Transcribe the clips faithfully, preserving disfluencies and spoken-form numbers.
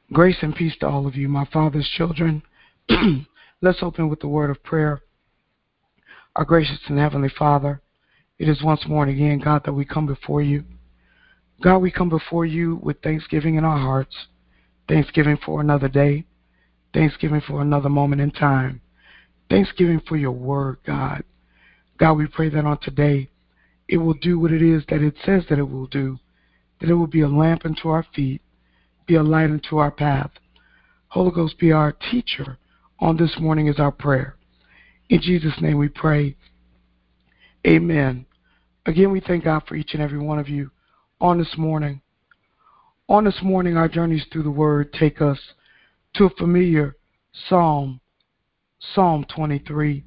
Grace and peace to all of you, my Father's children. Let's open with the word of prayer. Our gracious and heavenly Father, it is once more and again, God, that we come before you. God, we come before you with thanksgiving in our hearts, thanksgiving for another day, thanksgiving for another moment in time, thanksgiving for your word, God. God, we pray that on today it will do what it is that it says that it will do, that it will be a lamp unto our feet, be a light unto our path. Holy Ghost, be our teacher on this morning is our prayer. In Jesus' name we pray. Amen. Again, we thank God for each and every one of you on this morning. On this morning, our journeys through the Word take us to a familiar Psalm, Psalm twenty-three.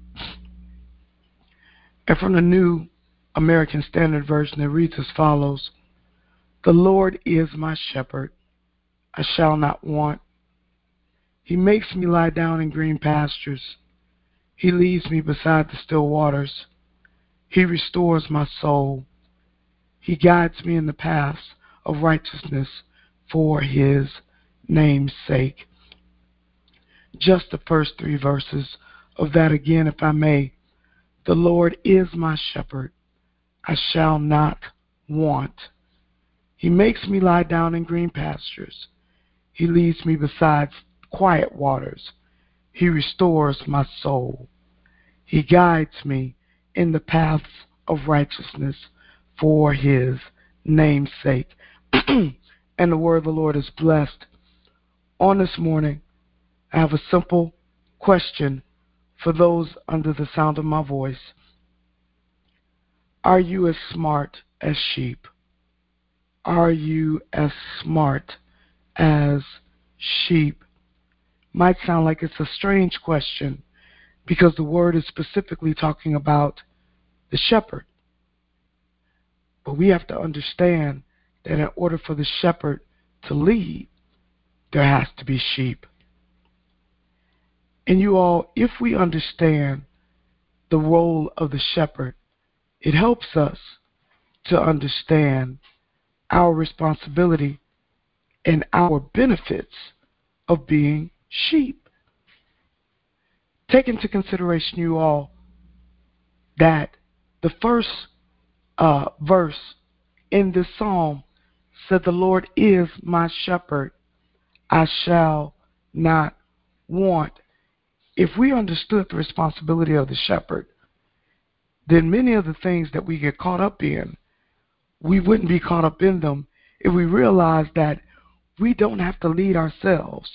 And from the New American Standard Version, it reads as follows: The Lord is my shepherd, I shall not want. He makes me lie down in green pastures. He leads me beside the still waters. He restores my soul. He guides me in the paths of righteousness for his name's sake. Just the first three verses of that again, if I may. The Lord is my shepherd. I shall not want. He makes me lie down in green pastures. He leads me beside quiet waters. He restores my soul. He guides me in the paths of righteousness for his name's sake. And the word of the Lord is blessed. On this morning, I have a simple question for those under the sound of my voice. Are you as smart as sheep? Are you as smart as sheep? Might sound like it's a strange question because the word is specifically talking about the shepherd. But we have to understand that in order for the shepherd to lead, there has to be sheep. And you all, if we understand the role of the shepherd, it helps us to understand our responsibility and our benefits of being sheep. Take into consideration, you all, that the first uh, verse in this psalm said, the Lord is my shepherd, I shall not want. If we understood the responsibility of the shepherd, then many of the things that we get caught up in, we wouldn't be caught up in them if we realized that we don't have to lead ourselves.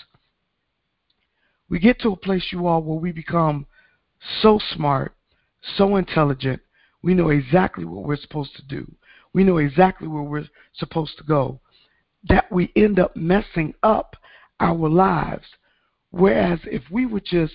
We get to a place, you all, where we become so smart, so intelligent, we know exactly what we're supposed to do. We know exactly where we're supposed to go, that we end up messing up our lives. Whereas if we would just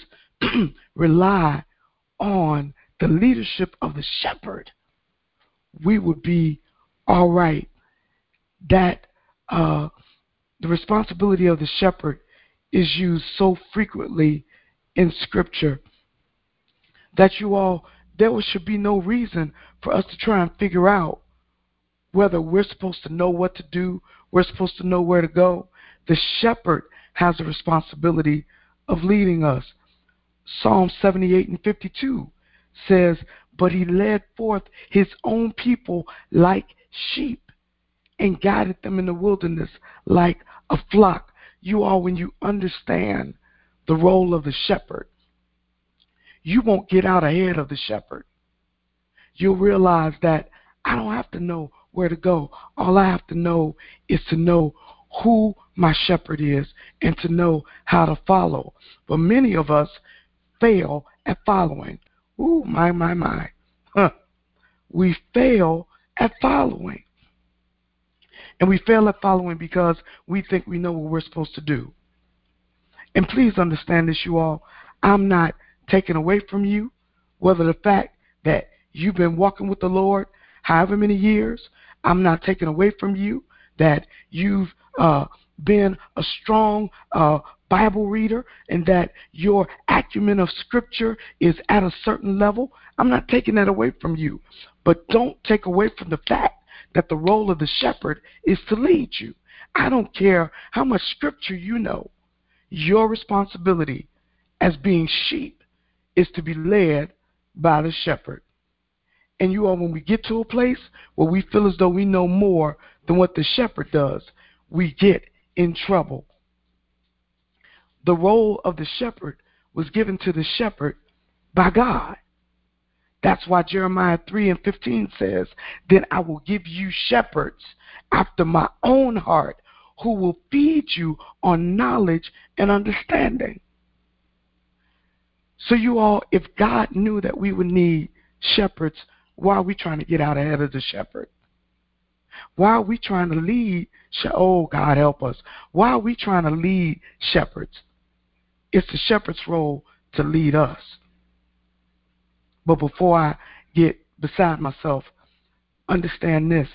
rely on the leadership of the shepherd, we would be all right. That uh, the responsibility of the shepherd is used so frequently in Scripture that you all, there should be no reason for us to try and figure out whether we're supposed to know what to do, we're supposed to know where to go. The shepherd has a responsibility of leading us. Psalm seventy-eight and fifty-two says, but he led forth his own people like sheep and guided them in the wilderness like a flock. You all, when you understand the role of the shepherd, you won't get out ahead of the shepherd. You'll realize that I don't have to know where to go. All I have to know is to know who my shepherd is and to know how to follow. But many of us fail at following. Ooh, my, my, my. Huh. We fail at following. And we fail at following because we think we know what we're supposed to do. And please understand this, you all. I'm not taking away from you, whether the fact that you've been walking with the Lord however many years. I'm not taking away from you that you've uh, been a strong uh, Bible reader and that your acumen of Scripture is at a certain level. I'm not taking that away from you. But don't take away from the fact that the role of the shepherd is to lead you. I don't care how much scripture you know. Your responsibility as being sheep is to be led by the shepherd. And you all, when we get to a place where we feel as though we know more than what the shepherd does, we get in trouble. The role of the shepherd was given to the shepherd by God. That's why Jeremiah three and fifteen says, then I will give you shepherds after my own heart who will feed you on knowledge and understanding. So you all, if God knew that we would need shepherds, why are we trying to get out ahead of the shepherd? Why are we trying to lead? Oh, God help us. Why are we trying to lead shepherds? It's the shepherd's role to lead us. But before I get beside myself, understand this.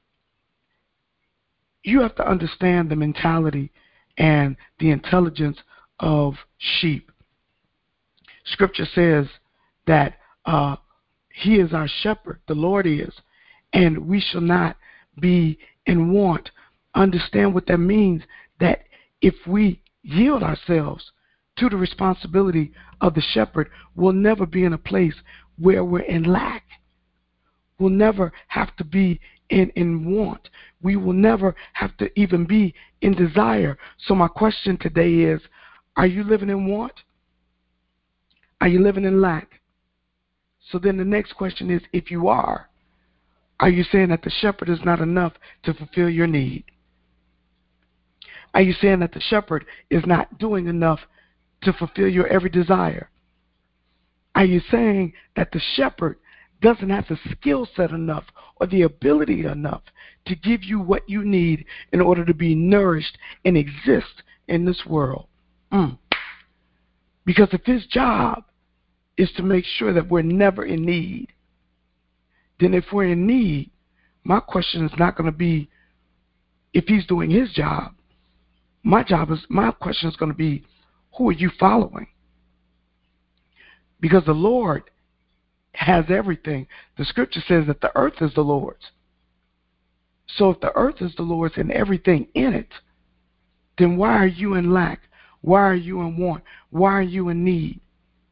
You have to understand the mentality and the intelligence of sheep. Scripture says that uh, he is our shepherd, the Lord is, and we shall not be in want. Understand what that means, that if we yield ourselves to the responsibility of the shepherd, we'll never be in a place where we're in lack. We'll never have to be in, in want. We will never have to even be in desire. So my question today is, are you living in want? Are you living in lack? So then the next question is, if you are, are you saying that the shepherd is not enough to fulfill your need? Are you saying that the shepherd is not doing enough to fulfill your every desire? Are you saying that the shepherd doesn't have the skill set enough or the ability enough to give you what you need in order to be nourished and exist in this world? Mm. Because if his job is to make sure that we're never in need, then if we're in need, my question is not going to be if he's doing his job. My job is, my question is going to be, who are you following? Because the Lord has everything. The scripture says that the earth is the Lord's. So if the earth is the Lord's and everything in it, then why are you in lack? Why are you in want? Why are you in need?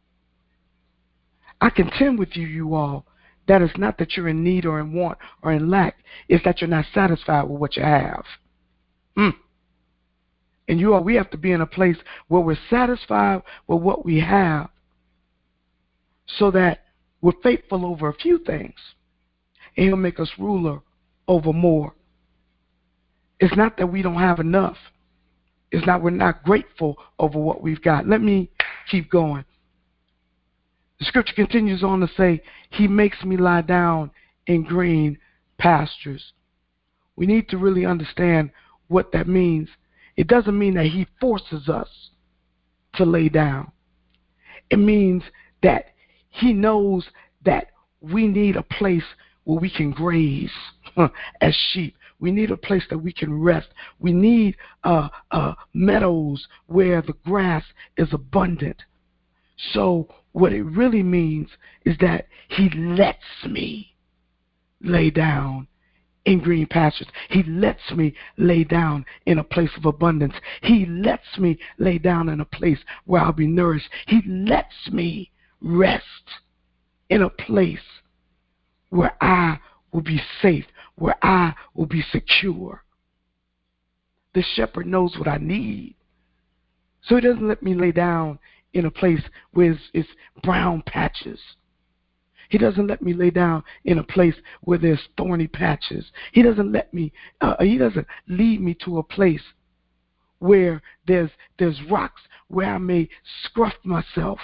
I contend with you, you all, that it's not that you're in need or in want or in lack. It's that you're not satisfied with what you have. Mm. And you all, we have to be in a place where we're satisfied with what we have so that we're faithful over a few things. And he'll make us ruler over more. It's not that we don't have enough. It's not we're not grateful over what we've got. Let me keep going. The scripture continues on to say, he makes me lie down in green pastures. We need to really understand what that means. It doesn't mean that he forces us to lay down. It means that he knows that we need a place where we can graze as sheep. We need a place that we can rest. We need uh, uh, meadows where the grass is abundant. So what it really means is that he lets me lay down in green pastures. He lets me lay down in a place of abundance. He lets me lay down in a place where I'll be nourished. He lets me rest in a place where I will be safe, where I will be secure. The shepherd knows what I need. So he doesn't let me lay down in a place where it's, it's brown patches. He doesn't let me lay down in a place where there's thorny patches. He doesn't let me, uh, he doesn't lead me to a place where there's, there's rocks where I may scruff myself.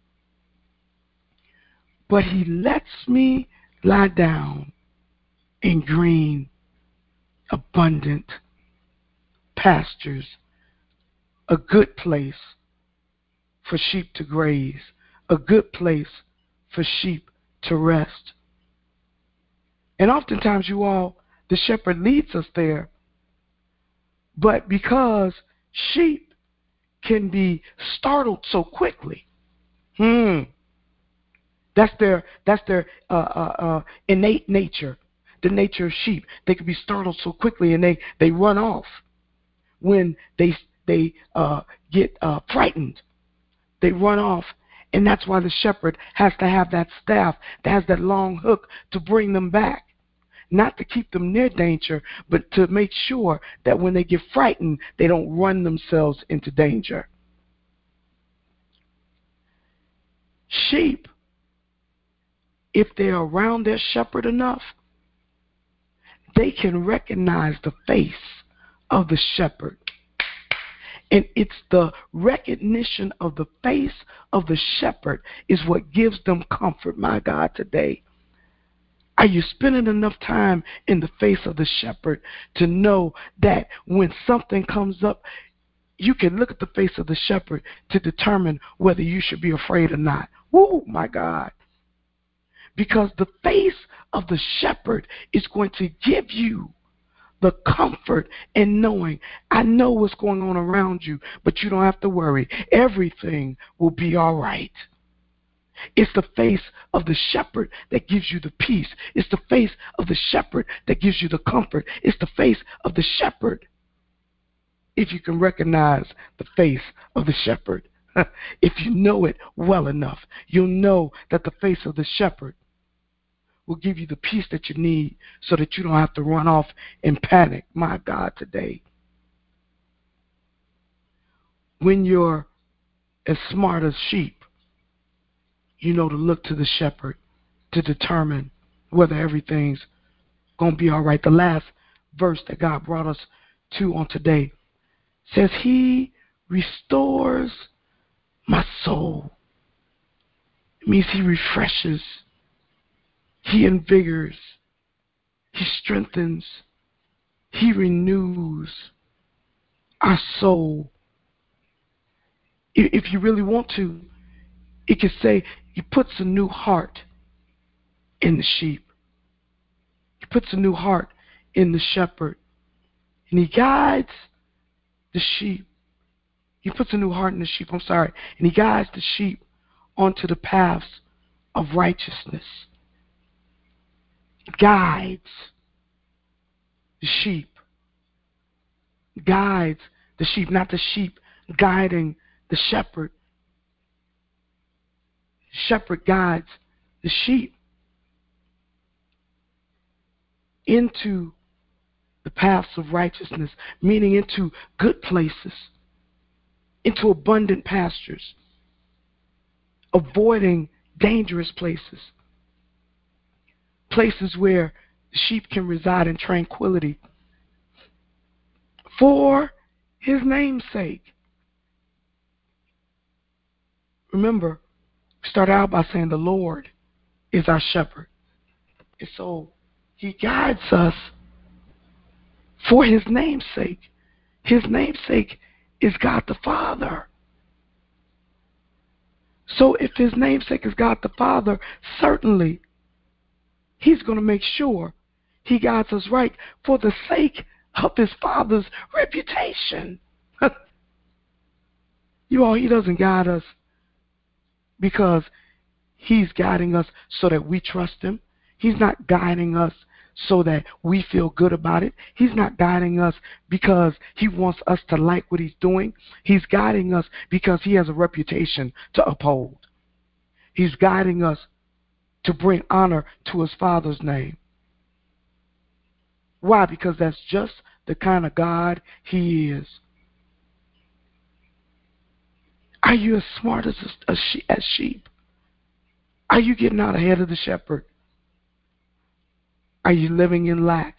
But he lets me lie down in green, abundant pastures, a good place for sheep to graze, a good place for sheep to rest. And oftentimes, you all, the shepherd leads us there, but because sheep can be startled so quickly, hmm, that's their that's their uh, uh, uh, innate nature, the nature of sheep. They can be startled so quickly and they, they run off. when they they uh, get uh, frightened. They run off. And that's why the shepherd has to have that staff, that has that long hook to bring them back. Not to keep them near danger, but to make sure that when they get frightened, they don't run themselves into danger. Sheep, if they're around their shepherd enough, they can recognize the face of the shepherd. And it's the recognition of the face of the shepherd is what gives them comfort, my God, today. Are you spending enough time in the face of the shepherd to know that when something comes up, you can look at the face of the shepherd to determine whether you should be afraid or not? Woo, my God. Because the face of the shepherd is going to give you the comfort in knowing, I know what's going on around you, but you don't have to worry. Everything will be all right. It's the face of the shepherd that gives you the peace. It's the face of the shepherd that gives you the comfort. It's the face of the shepherd. If you can recognize the face of the shepherd, if you know it well enough, you'll know that the face of the shepherd will give you the peace that you need so that you don't have to run off in panic. My God, today. When you're as smart as sheep, you know to look to the shepherd to determine whether everything's going to be all right. The last verse that God brought us to on today says, He restores my soul. It means He refreshes, He invigorates, He strengthens, He renews our soul. If you really want to, it could say He puts a new heart in the sheep. He puts a new heart in the shepherd. And He guides the sheep. He puts a new heart in the sheep, I'm sorry. And He guides the sheep onto the paths of righteousness. Guides the sheep. Guides the sheep, not the sheep guiding the shepherd. The shepherd guides the sheep into the paths of righteousness, meaning into good places, into abundant pastures, avoiding dangerous places, places where the sheep can reside in tranquility for His name's sake. Remember, we started out by saying the Lord is our shepherd. And so He guides us for His name's sake. His name's sake is God the Father. So if His namesake is God the Father, certainly He's going to make sure He guides us right for the sake of His Father's reputation. You all, He doesn't guide us because He's guiding us so that we trust Him. He's not guiding us so that we feel good about it. He's not guiding us because He wants us to like what He's doing. He's guiding us because He has a reputation to uphold. He's guiding us to bring honor to His Father's name. Why? Because that's just the kind of God He is. Are you as smart as, as, as sheep? Are you getting out ahead of the shepherd? Are you living in lack?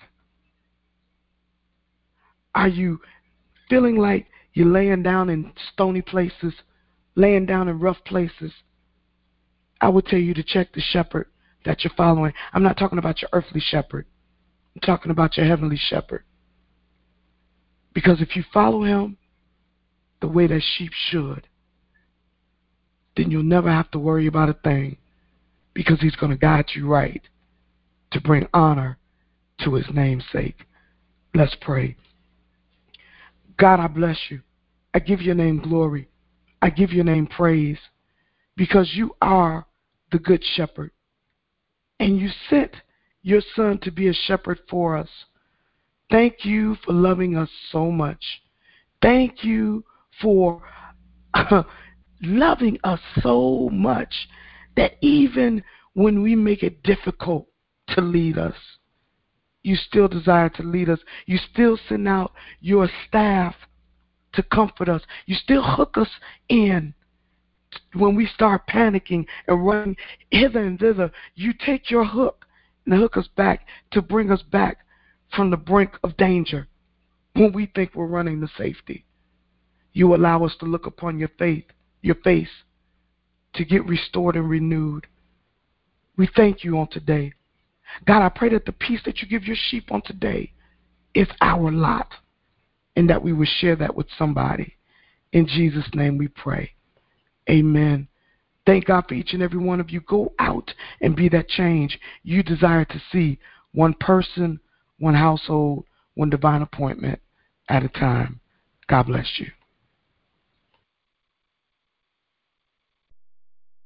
Are you feeling like you're laying down in stony places, laying down in rough places? I would tell you to check the shepherd that you're following. I'm not talking about your earthly shepherd. I'm talking about your heavenly shepherd. Because if you follow Him the way that sheep should, then you'll never have to worry about a thing, because He's going to guide you right to bring honor to His name's sake. Let's pray. God, I bless You. I give Your name glory. I give Your name praise, because You are the good shepherd, and You sent Your Son to be a shepherd for us. Thank You for loving us so much. Thank you for loving us so much that even when we make it difficult to lead us, you still desire to lead us. You still send out your staff to comfort us. You still hook us in when we start panicking and running hither and thither. You take your hook and hook us back to bring us back from the brink of danger when we think we're running to safety. You allow us to look upon your faith, your face, to get restored and renewed. We thank you on today. God, I pray that the peace that you give your sheep on today is our lot, and that we will share that with somebody. In Jesus' name we pray. Amen. Thank God for each and every one of you. Go out and be that change you desire to see, one person, one household, one divine appointment at a time. God bless you.